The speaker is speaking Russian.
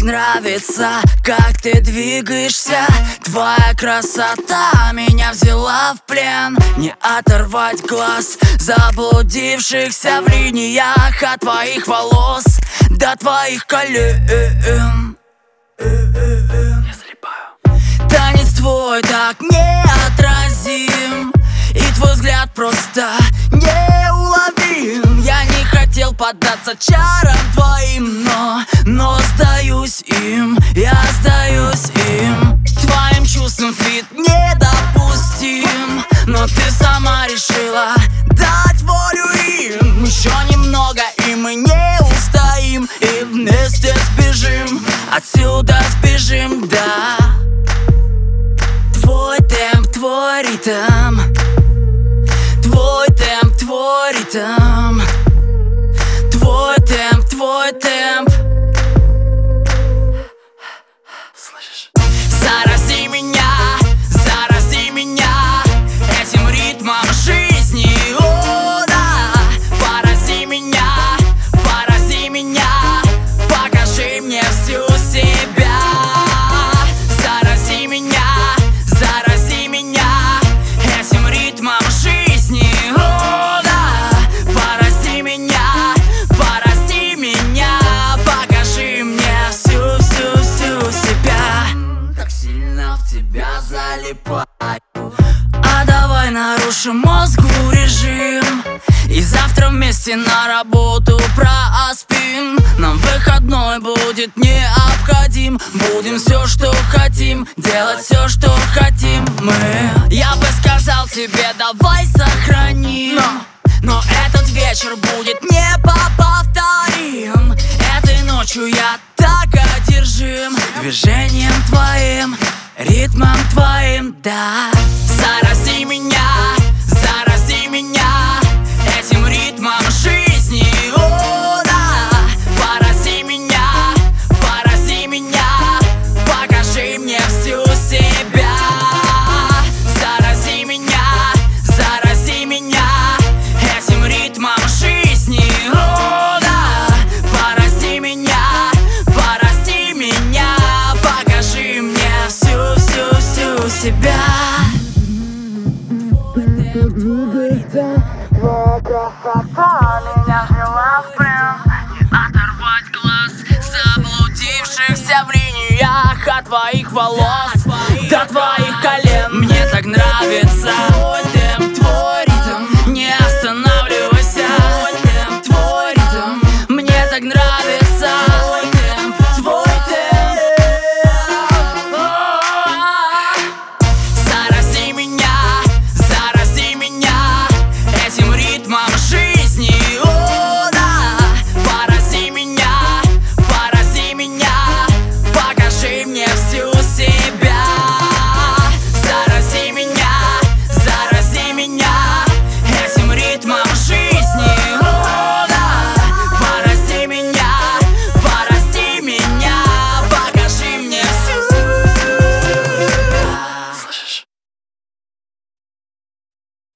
нравится, как ты двигаешься. Твоя красота меня взяла в плен. Не оторвать глаз заблудившихся в линиях от твоих волос до твоих колен. Я залипаю. Танец твой так неотразим, и твой взгляд просто неуловим. Я не хотел поддаться чарам твоим, но сдаюсь им, я сдаюсь им. Твоим чувствам фит недопустим, но ты сама решила дать волю им. Еще немного, и мы не устоим, и вместе сбежим, отсюда сбежим, да. Твой темп, твой ритм, твой темп, твой ритм, твой темп, твой темп. Слышишь? Зарази меня этим ритмом жизни, о да. Порази меня, покажи мне всю себя. Зарази меня этим ритмом жизни, о да. Порази меня, покажи мне всю себя. Так сильно в тебя залипаю. А давай нарушим мозгу режим, и завтра вместе на работу проспим. Нам выходной будет необходим. Будем все, что хотим, делать все, что хотим мы. Я бы сказал тебе, давай сохраним, но этот вечер будет неповторим. Этой ночью я так одержим движением твоим, ритмом твоим, да. Зарази меня этим ритмом жизни, о да. Порази меня, покажи мне всю себя. Зарази меня этим ритмом жизни, о да. Порази меня, покажи мне всю себя. Твоя красота меня взяла в плен. Не оторвать глаз заблудившихся в линиях от твоих волос до твоих колен. Мне так нравится